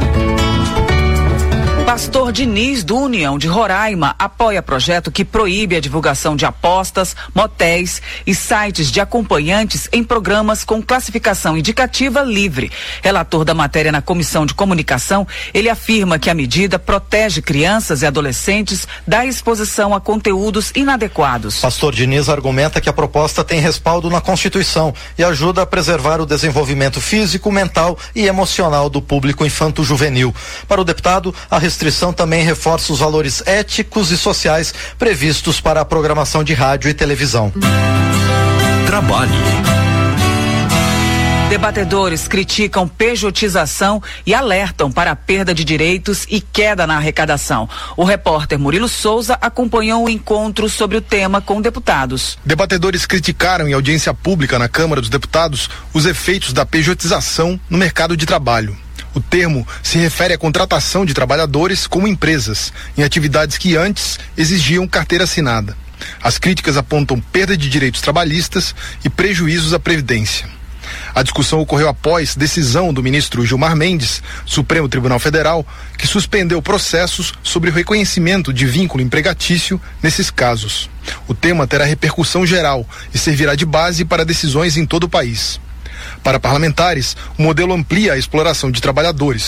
Pastor Diniz, do União de Roraima, apoia projeto que proíbe a divulgação de apostas, motéis e sites de acompanhantes em programas com classificação indicativa livre. Relator da matéria na Comissão de Comunicação, ele afirma que a medida protege crianças e adolescentes da exposição a conteúdos inadequados. Pastor Diniz argumenta que a proposta tem respaldo na Constituição e ajuda a preservar o desenvolvimento físico, mental e emocional do público infanto-juvenil. Para o deputado, a restrição também reforça os valores éticos e sociais previstos para a programação de rádio e televisão. Trabalho. Debatedores criticam pejotização e alertam para a perda de direitos e queda na arrecadação. O repórter Murilo Souza acompanhou o encontro sobre o tema com deputados. Debatedores criticaram em audiência pública na Câmara dos Deputados os efeitos da pejotização no mercado de trabalho. O termo se refere à contratação de trabalhadores como empresas, em atividades que antes exigiam carteira assinada. As críticas apontam perda de direitos trabalhistas e prejuízos à Previdência. A discussão ocorreu após decisão do ministro Gilmar Mendes, Supremo Tribunal Federal, que suspendeu processos sobre o reconhecimento de vínculo empregatício nesses casos. O tema terá repercussão geral e servirá de base para decisões em todo o país. Para parlamentares, o modelo amplia a exploração de trabalhadores.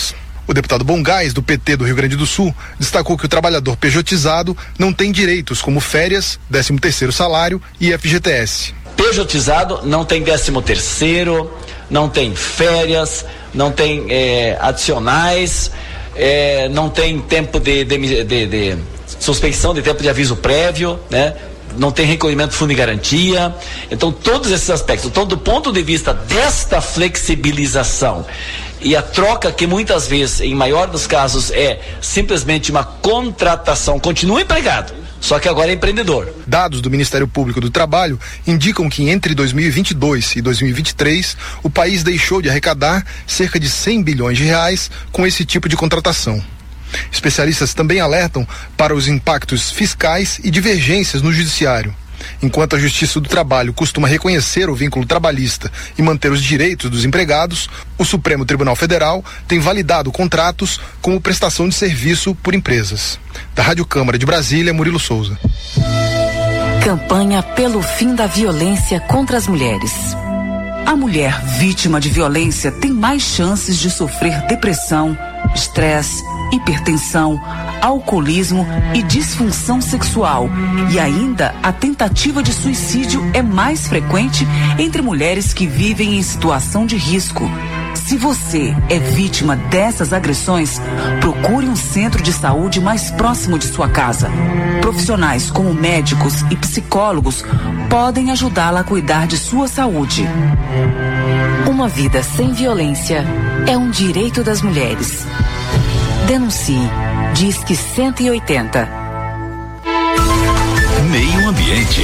O deputado Bongás, do PT do Rio Grande do Sul, destacou que o trabalhador pejotizado não tem direitos como férias, 13º salário e FGTS. Pejotizado não tem 13º, não tem férias, não tem adicionais, não tem tempo de suspensão de tempo de aviso prévio, né? Não tem recolhimento do fundo de garantia. Então, todos esses aspectos. Então, do ponto de vista desta flexibilização e a troca que muitas vezes, em maior dos casos, é simplesmente uma contratação, continua empregado, só que agora é empreendedor. Dados do Ministério Público do Trabalho indicam que entre 2022 e 2023, o país deixou de arrecadar cerca de 100 bilhões de reais com esse tipo de contratação. Especialistas também alertam para os impactos fiscais e divergências no judiciário. Enquanto a Justiça do Trabalho costuma reconhecer o vínculo trabalhista e manter os direitos dos empregados, o Supremo Tribunal Federal tem validado contratos como prestação de serviço por empresas. Da Rádio Câmara de Brasília, Murilo Souza. Campanha pelo fim da violência contra as mulheres. A mulher vítima de violência tem mais chances de sofrer depressão, estresse, hipertensão, alcoolismo e disfunção sexual. E ainda a tentativa de suicídio é mais frequente entre mulheres que vivem em situação de risco. Se você é vítima dessas agressões, procure um centro de saúde mais próximo de sua casa. Profissionais como médicos e psicólogos podem ajudá-la a cuidar de sua saúde. Uma vida sem violência é um direito das mulheres. Denuncie. Disque 180. Meio Ambiente.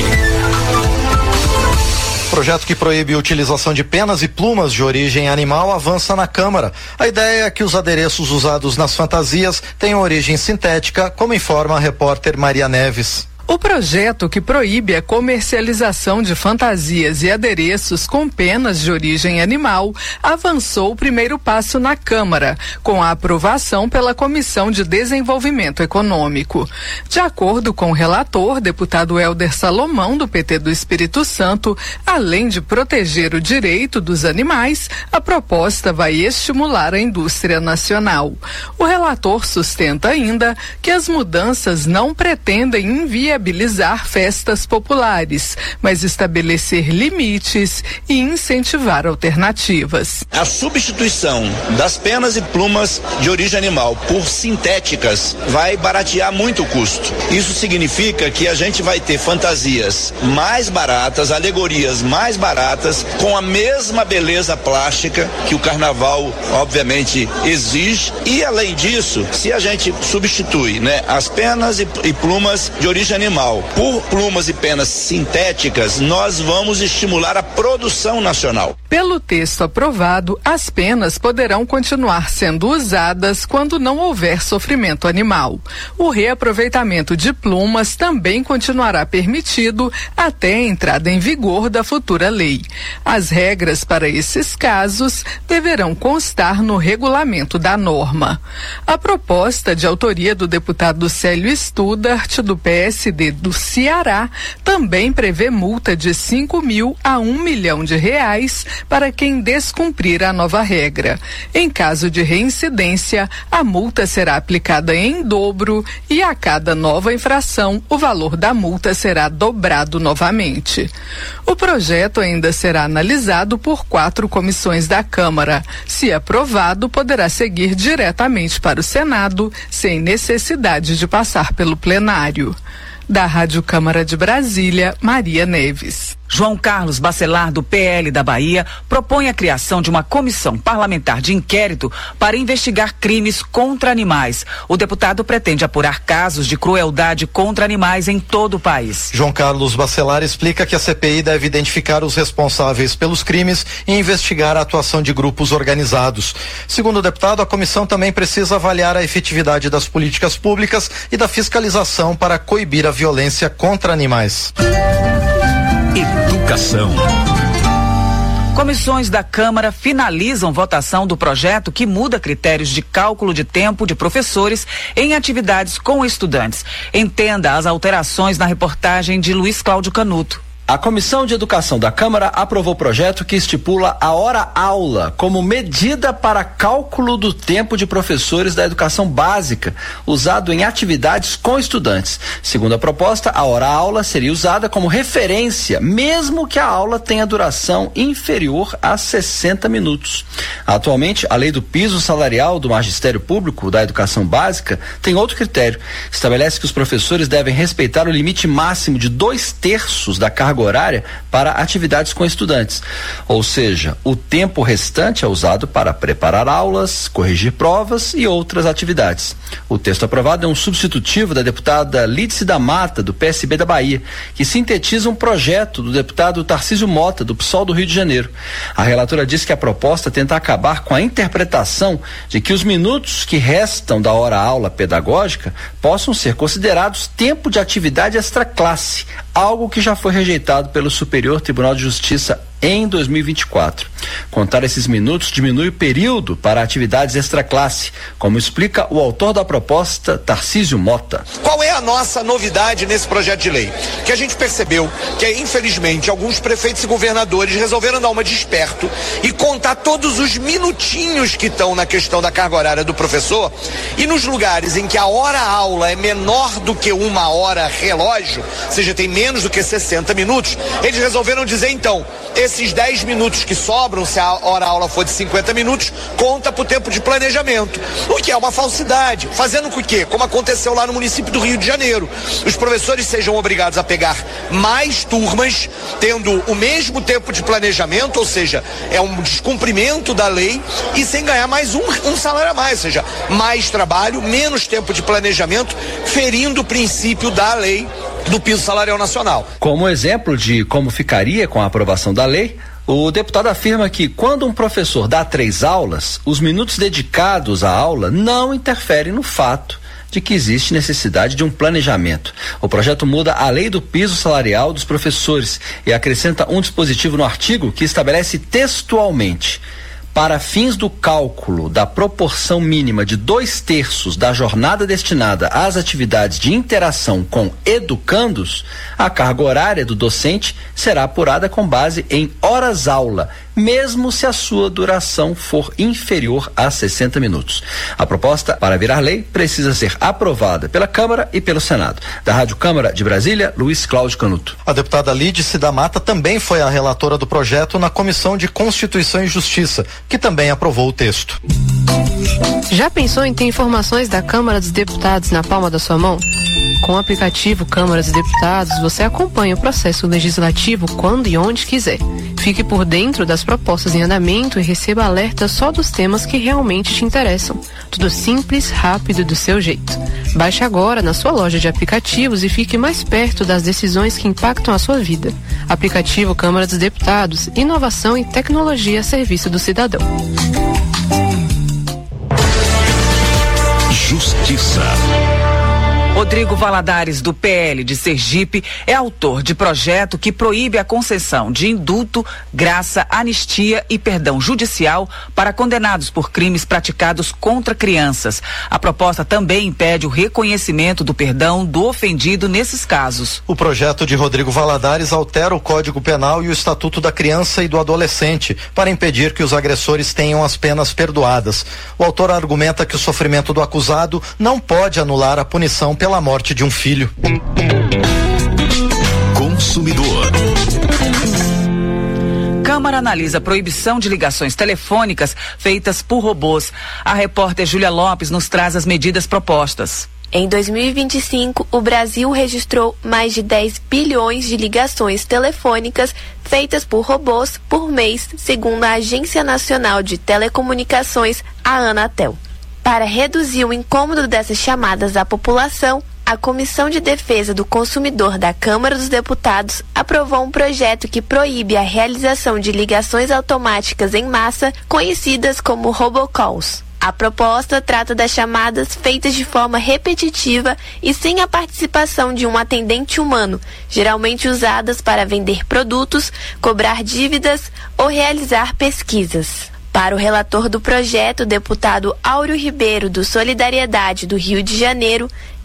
Projeto que proíbe a utilização de penas e plumas de origem animal avança na Câmara. A ideia é que os adereços usados nas fantasias tenham origem sintética, como informa a repórter Maria Neves. O projeto que proíbe a comercialização de fantasias e adereços com penas de origem animal avançou o primeiro passo na Câmara, com a aprovação pela Comissão de Desenvolvimento Econômico. De acordo com o relator, deputado Helder Salomão, do PT do Espírito Santo, além de proteger o direito dos animais, a proposta vai estimular a indústria nacional. O relator sustenta ainda que as mudanças não pretendem inviabilizar festas populares, mas estabelecer limites e incentivar alternativas. A substituição das penas e plumas de origem animal por sintéticas vai baratear muito o custo. Isso significa que a gente vai ter fantasias mais baratas, alegorias mais baratas, com a mesma beleza plástica que o carnaval, obviamente, exige. E, além disso, se a gente substitui, as penas e plumas de origem animal por plumas e penas sintéticas, nós vamos estimular a produção nacional. Pelo texto aprovado, as penas poderão continuar sendo usadas quando não houver sofrimento animal. O reaproveitamento de plumas também continuará permitido até a entrada em vigor da futura lei. As regras para esses casos deverão constar no regulamento da norma. A proposta, de autoria do deputado Célio Studart, do PSD do Ceará, também prevê multa de 5 mil a 1 milhão de reais para quem descumprir a nova regra. Em caso de reincidência, a multa será aplicada em dobro e a cada nova infração, o valor da multa será dobrado novamente. O projeto ainda será analisado por 4 comissões da Câmara. Se aprovado, poderá seguir diretamente para o Senado, sem necessidade de passar pelo plenário. Da Rádio Câmara de Brasília, Maria Neves. João Carlos Bacelar, do PL da Bahia, propõe a criação de uma comissão parlamentar de inquérito para investigar crimes contra animais. O deputado pretende apurar casos de crueldade contra animais em todo o país. João Carlos Bacelar explica que a CPI deve identificar os responsáveis pelos crimes e investigar a atuação de grupos organizados. Segundo o deputado, a comissão também precisa avaliar a efetividade das políticas públicas e da fiscalização para coibir a violência contra animais. Educação. Comissões da Câmara finalizam votação do projeto que muda critérios de cálculo de tempo de professores em atividades com estudantes. Entenda as alterações na reportagem de Luiz Cláudio Canuto. A Comissão de Educação da Câmara aprovou o projeto que estipula a hora-aula como medida para cálculo do tempo de professores da educação básica, usado em atividades com estudantes. Segundo a proposta, a hora-aula seria usada como referência, mesmo que a aula tenha duração inferior a 60 minutos. Atualmente, a lei do piso salarial do Magistério Público da Educação Básica tem outro critério. Estabelece que os professores devem respeitar o limite máximo de 2/3 da carga horária para atividades com estudantes. Ou seja, o tempo restante é usado para preparar aulas, corrigir provas e outras atividades. O texto aprovado é um substitutivo da deputada Lídice da Mata, do PSB da Bahia, que sintetiza um projeto do deputado Tarcísio Mota, do PSOL do Rio de Janeiro. A relatora diz que a proposta tenta acabar com a interpretação de que os minutos que restam da hora-aula pedagógica possam ser considerados tempo de atividade extraclasse, algo que já foi rejeitado pelo Superior Tribunal de Justiça em 2024. Contar esses minutos diminui o período para atividades extraclasse, como explica o autor da proposta, Tarcísio Mota. Qual é a nossa novidade nesse projeto de lei? Que a gente percebeu que, infelizmente, alguns prefeitos e governadores resolveram dar uma de esperto e contar todos os minutinhos que estão na questão da carga horária do professor, e nos lugares em que a hora-aula é menor do que 1 hora relógio, ou seja, tem menos do que 60 minutos, eles resolveram dizer, então, esses 10 minutos que sobram, se a hora-aula for de 50 minutos, conta pro tempo de planejamento. O que é uma falsidade. Fazendo com que, como aconteceu lá no município do Rio de Janeiro, os professores sejam obrigados a pegar mais turmas, tendo o mesmo tempo de planejamento, ou seja, é um descumprimento da lei, e sem ganhar mais um salário a mais, ou seja, mais trabalho, menos tempo de planejamento, ferindo o princípio da lei do piso salarial nacional. Como exemplo de como ficaria com a aprovação da lei, o deputado afirma que quando um professor dá 3 aulas, os minutos dedicados à aula não interferem no fato de que existe necessidade de um planejamento. O projeto muda a lei do piso salarial dos professores e acrescenta um dispositivo no artigo que estabelece textualmente: para fins do cálculo da proporção mínima de 2/3 da jornada destinada às atividades de interação com educandos, a carga horária do docente será apurada com base em horas-aula, mesmo se a sua duração for inferior a 60 minutos. A proposta, para virar lei, precisa ser aprovada pela Câmara e pelo Senado. Da Rádio Câmara de Brasília, Luiz Cláudio Canuto. A deputada Lídice da Mata também foi a relatora do projeto na Comissão de Constituição e Justiça, que também aprovou o texto. Já pensou em ter informações da Câmara dos Deputados na palma da sua mão? Com o aplicativo Câmara dos Deputados, você acompanha o processo legislativo quando e onde quiser. Fique por dentro das propostas em andamento e receba alertas só dos temas que realmente te interessam. Tudo simples, rápido e do seu jeito. Baixe agora na sua loja de aplicativos e fique mais perto das decisões que impactam a sua vida. Aplicativo Câmara dos Deputados, inovação e tecnologia a serviço do cidadão. Justiça. Rodrigo Valadares, do PL de Sergipe, é autor de projeto que proíbe a concessão de indulto, graça, anistia e perdão judicial para condenados por crimes praticados contra crianças. A proposta também impede o reconhecimento do perdão do ofendido nesses casos. O projeto de Rodrigo Valadares altera o Código Penal e o Estatuto da Criança e do Adolescente para impedir que os agressores tenham as penas perdoadas. O autor argumenta que o sofrimento do acusado não pode anular a punição pela morte de um filho. Consumidor. Câmara analisa a proibição de ligações telefônicas feitas por robôs. A repórter Júlia Lopes nos traz as medidas propostas. Em 2025, o Brasil registrou mais de 10 bilhões de ligações telefônicas feitas por robôs por mês, segundo a Agência Nacional de Telecomunicações, a Anatel. Para reduzir o incômodo dessas chamadas à população, a Comissão de Defesa do Consumidor da Câmara dos Deputados aprovou um projeto que proíbe a realização de ligações automáticas em massa, conhecidas como robocalls. A proposta trata das chamadas feitas de forma repetitiva e sem a participação de um atendente humano, geralmente usadas para vender produtos, cobrar dívidas ou realizar pesquisas. Para o relator do projeto, o deputado Áureo Ribeiro, do Solidariedade do Rio de Janeiro,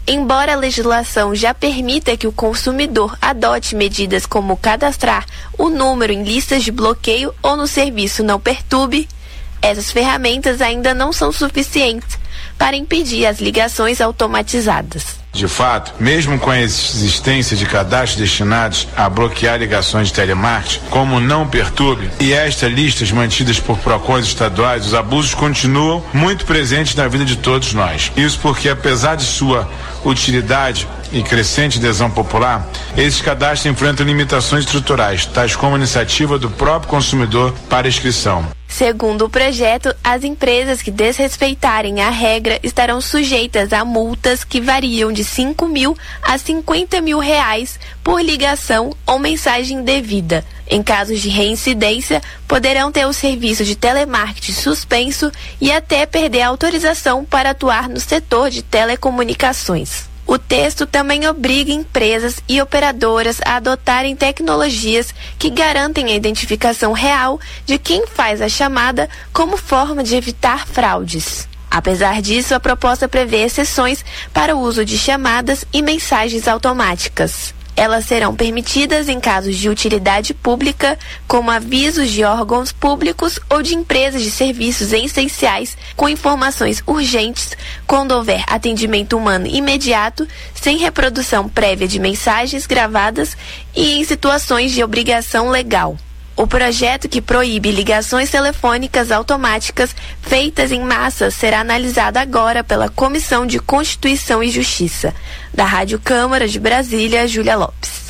Embora a legislação já permita que o consumidor adote medidas como cadastrar o número em listas de bloqueio ou no serviço Não Perturbe, essas ferramentas ainda não são suficientes para impedir as ligações automatizadas. De fato, mesmo com a existência de cadastros destinados a bloquear ligações de telemarketing, como Não Perturbe e estas listas mantidas por PROCONs estaduais, os abusos continuam muito presentes na vida de todos nós. Isso porque, apesar de sua utilidade e crescente adesão popular, esses cadastros enfrentam limitações estruturais, tais como a iniciativa do próprio consumidor para inscrição. Segundo o projeto, as empresas que desrespeitarem a regra estarão sujeitas a multas que variam de 5 mil a 50 mil reais por ligação ou mensagem indevida. Em casos de reincidência, poderão ter o serviço de telemarketing suspenso e até perder a autorização para atuar no setor de telecomunicações. O texto também obriga empresas e operadoras a adotarem tecnologias que garantem a identificação real de quem faz a chamada como forma de evitar fraudes. Apesar disso, a proposta prevê exceções para o uso de chamadas e mensagens automáticas. Elas serão permitidas em casos de utilidade pública, como avisos de órgãos públicos ou de empresas de serviços essenciais com informações urgentes, quando houver atendimento humano imediato, sem reprodução prévia de mensagens gravadas e em situações de obrigação legal. O projeto que proíbe ligações telefônicas automáticas feitas em massa será analisado agora pela Comissão de Constituição e Justiça. Da Rádio Câmara de Brasília, Júlia Lopes.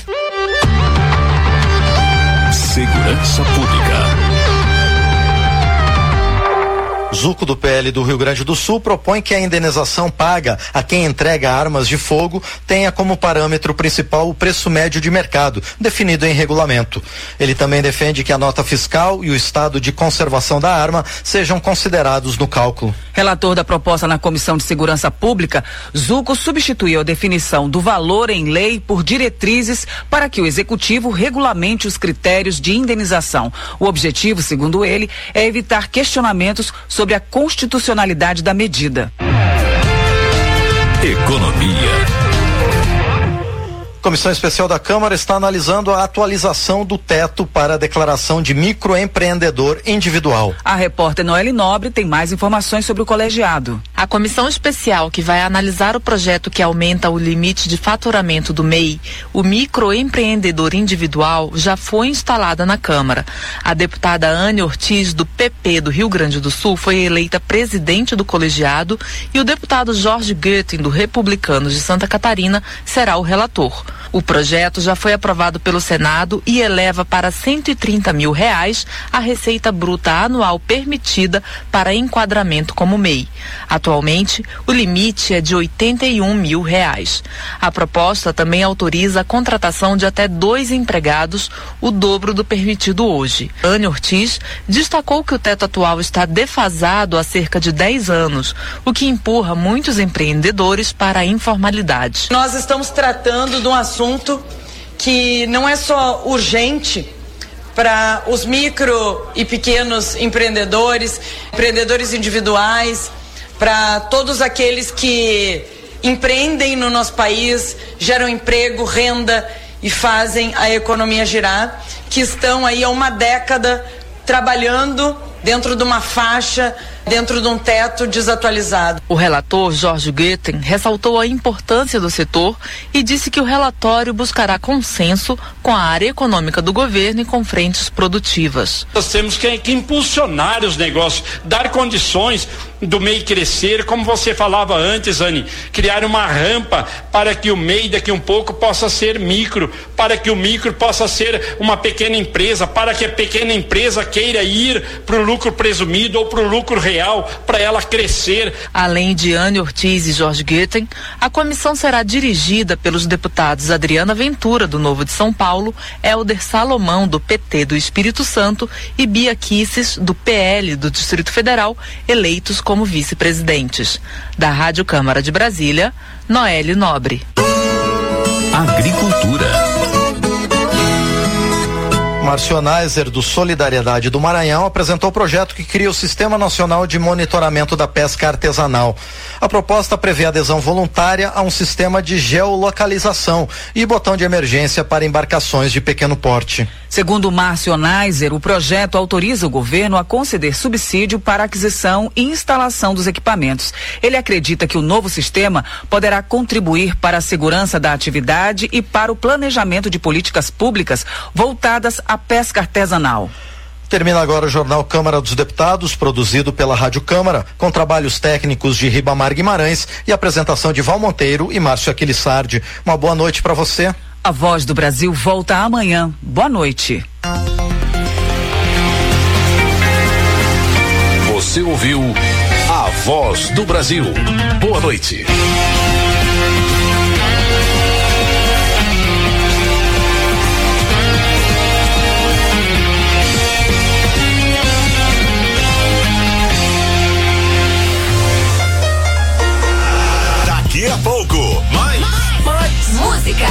Segurança Pública. Zuco do PL do Rio Grande do Sul propõe que a indenização paga a quem entrega armas de fogo tenha como parâmetro principal o preço médio de mercado, definido em regulamento. Ele também defende que a nota fiscal e o estado de conservação da arma sejam considerados no cálculo. Relator da proposta na Comissão de Segurança Pública, Zuco substituiu a definição do valor em lei por diretrizes para que o Executivo regulamente os critérios de indenização. O objetivo, segundo ele, é evitar questionamentos sobre a constitucionalidade da medida. Economia. Comissão Especial da Câmara está analisando a atualização do teto para a declaração de microempreendedor individual. A repórter Noeli Nobre tem mais informações sobre o colegiado. A comissão especial que vai analisar o projeto que aumenta o limite de faturamento do MEI, o microempreendedor individual, já foi instalada na Câmara. A deputada Anne Ortiz, do PP do Rio Grande do Sul, foi eleita presidente do colegiado e o deputado Jorge Goetting, do Republicanos de Santa Catarina, será o relator. O projeto já foi aprovado pelo Senado e eleva para R$130 mil a receita bruta anual permitida para enquadramento como MEI. Atualmente, o limite é de R$81 mil. A proposta também autoriza a contratação de até 2 empregados, o dobro do permitido hoje. Anne Ortiz destacou que o teto atual está defasado há cerca de 10 anos, o que empurra muitos empreendedores para a informalidade. Nós estamos tratando de um assunto que não é só urgente para os micro e pequenos empreendedores, empreendedores individuais, para todos aqueles que empreendem no nosso país, geram emprego, renda e fazem a economia girar, que estão aí há uma década trabalhando dentro de uma faixa, dentro de um teto desatualizado. O relator Jorge Goetting ressaltou a importância do setor e disse que o relatório buscará consenso com a área econômica do governo e com frentes produtivas. Nós temos que impulsionar os negócios, dar condições do MEI crescer, como você falava antes, Anne, criar uma rampa para que o MEI daqui um pouco possa ser micro, para que o micro possa ser uma pequena empresa, para que a pequena empresa queira ir para o lucro presumido ou para o lucro real, para ela crescer. Além de Anne Ortiz e Jorge Goetting, a comissão será dirigida pelos deputados Adriana Ventura, do Novo de São Paulo, Hélder Salomão, do PT do Espírito Santo e Bia Kicis, do PL do Distrito Federal, eleitos como vice-presidentes. Da Rádio Câmara de Brasília, Noeli Nobre. Agricultura. Márcio Neiser, do Solidariedade do Maranhão, apresentou o projeto que cria o Sistema Nacional de Monitoramento da Pesca Artesanal. A proposta prevê adesão voluntária a um sistema de geolocalização e botão de emergência para embarcações de pequeno porte. Segundo Márcio Neiser, o projeto autoriza o governo a conceder subsídio para aquisição e instalação dos equipamentos. Ele acredita que o novo sistema poderá contribuir para a segurança da atividade e para o planejamento de políticas públicas voltadas à pesca artesanal. Termina agora o Jornal Câmara dos Deputados, produzido pela Rádio Câmara, com trabalhos técnicos de Ribamar Guimarães e apresentação de Val Monteiro e Márcio Aquilissardi. Uma boa noite para você. A Voz do Brasil volta amanhã. Boa noite. Você ouviu A Voz do Brasil. Boa noite. Daqui a pouco, mais música.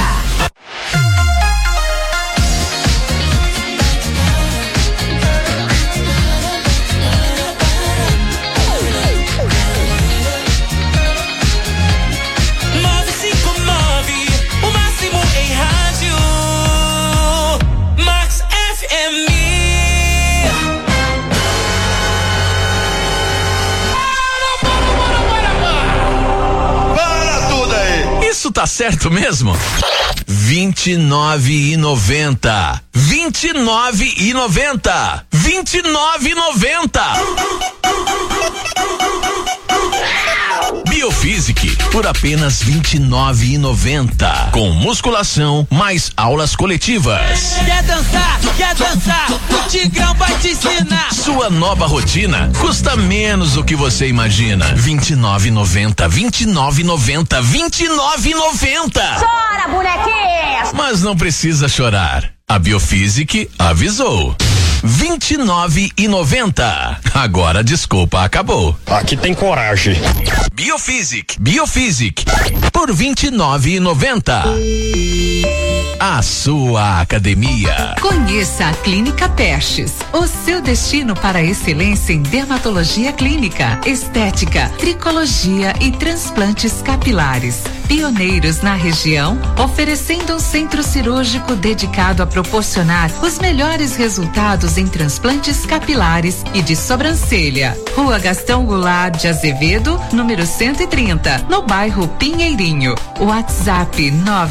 Isso tá certo mesmo? R$29,90. R$29,90. R$29,90. Biofísic por apenas R$29,90. Com musculação mais aulas coletivas. Quer dançar? Quer dançar? O Tigrão vai te ensinar. Sua nova rotina custa menos do que você imagina. R$29,90. R$29,90. R$29,90. Chora, bonequinha! Mas não precisa chorar. A Biofísic avisou. R$29,90. Agora a desculpa acabou. Aqui tem coragem. Biofísic por R$29,90. A sua academia. Conheça a Clínica Pestes, o seu destino para a excelência em dermatologia clínica, estética, tricologia e transplantes capilares. Pioneiros na região, oferecendo um centro cirúrgico dedicado a proporcionar os melhores resultados em transplantes capilares e de sobrancelha. Rua Gastão Goulart de Azevedo, número 130, no bairro Pinheirinho. WhatsApp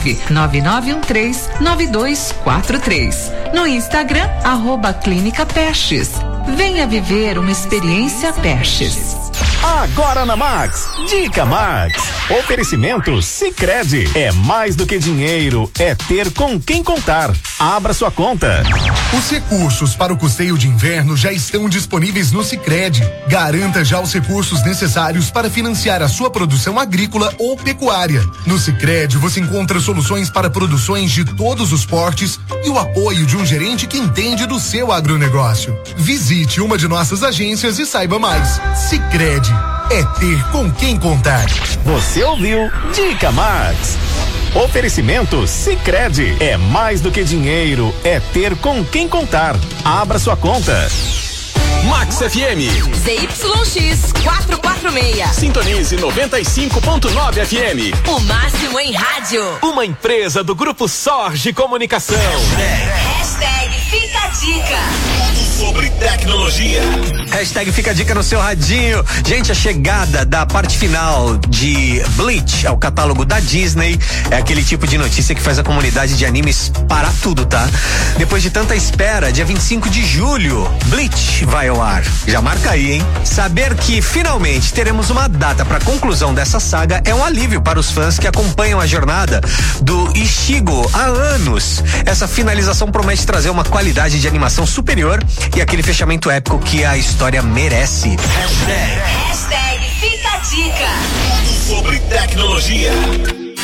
999139243. No Instagram, @Clínica Pestes. Venha viver uma experiência Pestes. Agora na Max, Dica Max. Oferecimento Sicredi. É mais do que dinheiro, é ter com quem contar. Abra sua conta. Os recursos para o custeio de inverno já estão disponíveis no Sicredi. Garanta já os recursos necessários para financiar a sua produção agrícola ou pecuária. No Sicredi você encontra soluções para produções de todos os portes e o apoio de um gerente que entende do seu agronegócio. Visite uma de nossas agências e saiba mais. Sicredi. É ter com quem contar. Você ouviu Dica Max. Oferecimento Sicredi. É mais do que dinheiro, é ter com quem contar. Abra sua conta. Max FM. ZYX 446. Sintonize 95.9 FM. O máximo em rádio. Uma empresa do Grupo Sorge Comunicação. Hashtag Fica a Dica. Sobre tecnologia. Hashtag Fica a Dica no seu radinho. Gente, a chegada da parte final de Bleach ao catálogo da Disney é aquele tipo de notícia que faz a comunidade de animes parar tudo, tá? Depois de tanta espera, dia 25 de julho, Bleach vai ao ar. Já marca aí, hein? Saber que finalmente teremos uma data para conclusão dessa saga é um alívio para os fãs que acompanham a jornada do Ichigo há anos. Essa finalização promete trazer uma qualidade de animação superior e aquele fechamento épico que a história merece. Hashtag Fica a Dica. Sobre tecnologia.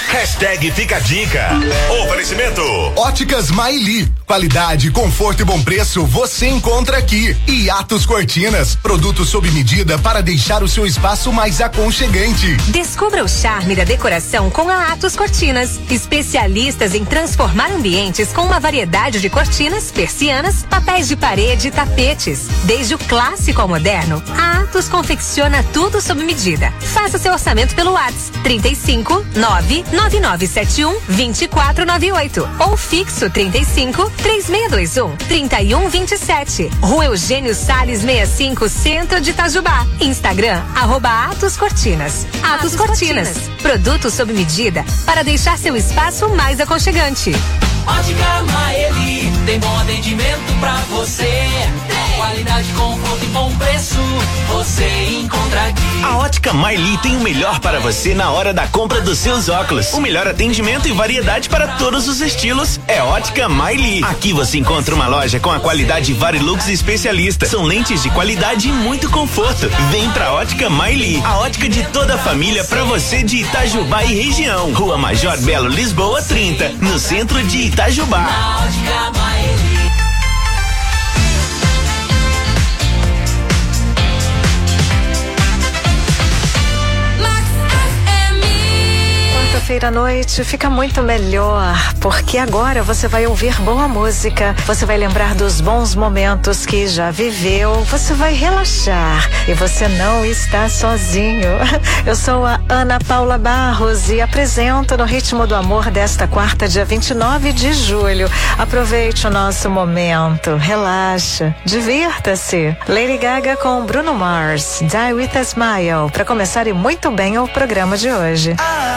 Fica a dica. Oferecimento. Óticas Maili. Qualidade, conforto e bom preço você encontra aqui. E Atos Cortinas. Produtos sob medida para deixar o seu espaço mais aconchegante. Descubra o charme da decoração com a Atos Cortinas. Especialistas em transformar ambientes com uma variedade de cortinas, persianas, papéis de parede e tapetes. Desde o clássico ao moderno, a Atos confecciona tudo sob medida. Faça seu orçamento pelo WhatsApp 35 99971 2498 ou fixo 35 3621 3127. Rua Eugênio Salles 65, Centro de Itajubá. Instagram @Atos Cortinas. Atos Cortinas. Produtos sob medida para deixar seu espaço mais aconchegante. Ótica Maeli, tem bom atendimento pra você. Qualidade, conforto e bom preço, você encontra aqui. A Ótica Maeli tem o melhor para você na hora da compra dos seus óculos. O melhor atendimento e variedade para todos os estilos é Ótica Maeli. Aqui você encontra uma loja com a qualidade Varilux especialista. São lentes de qualidade e muito conforto. Vem pra Ótica Maeli, a ótica de toda a família pra você de Itajubá e região. Rua Major Belo, Lisboa 30, no centro de Itajubá. Na Ótica Maeli. Quarta-feira à noite fica muito melhor, porque agora você vai ouvir boa música, você vai lembrar dos bons momentos que já viveu, você vai relaxar e você não está sozinho. Eu sou a Ana Paula Barros e apresento No Ritmo do Amor desta quarta, dia 29 de julho. Aproveite o nosso momento, relaxa, divirta-se. Lady Gaga com Bruno Mars, Die With a Smile, para começar e muito bem o programa de hoje.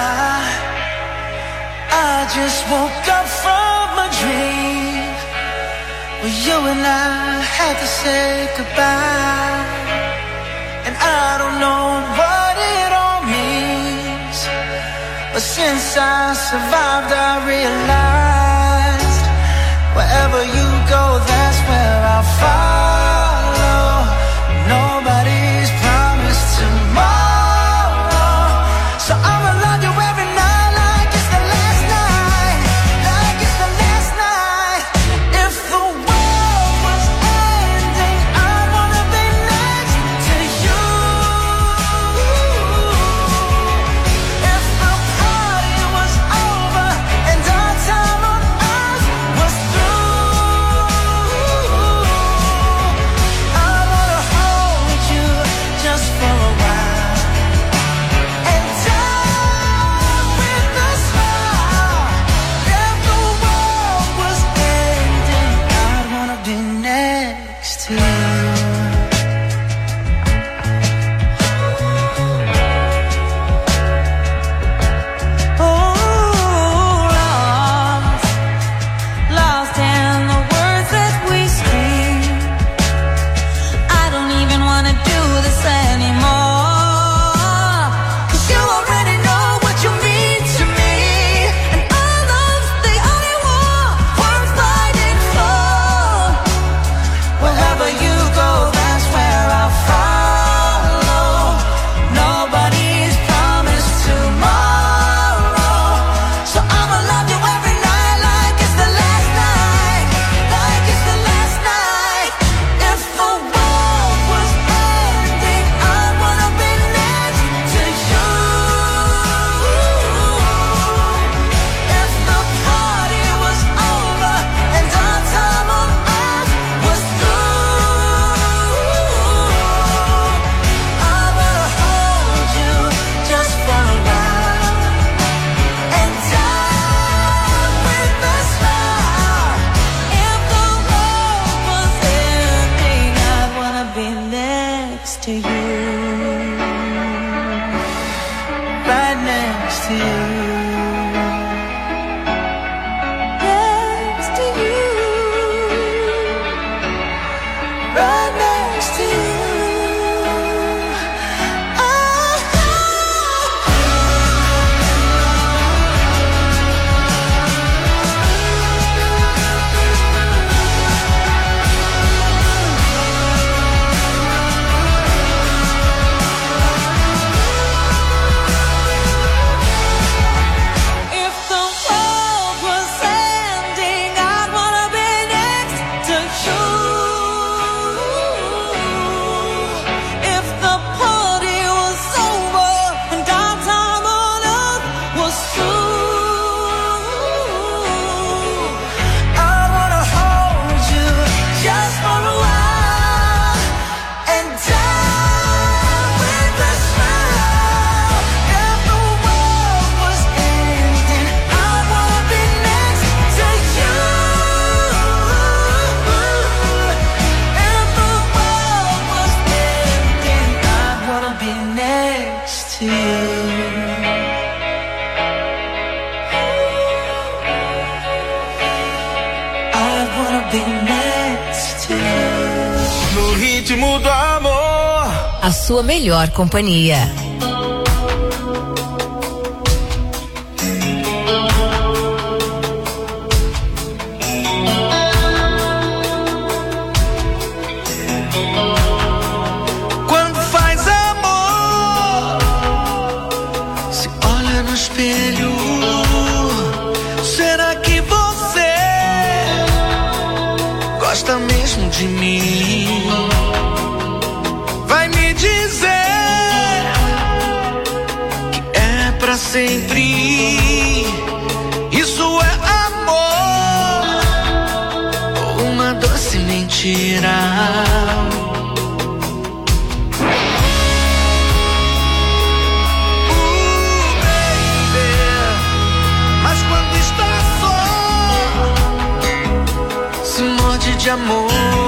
I just woke up from a dream where you and I had to say goodbye, and I don't know what it all means, but since I survived I realized wherever you go that's where I'll follow. Nobody's promised tomorrow, so I'ma love you every night. next to you. I wanna be next to you. No ritmo do amor, a sua melhor companhia. Quando faz amor, se olha no espelho, será que você gosta mesmo de mim? Vai me dizer que é pra sempre. Isso é amor ou uma doce mentira? Mas quando está só, se morde de amor.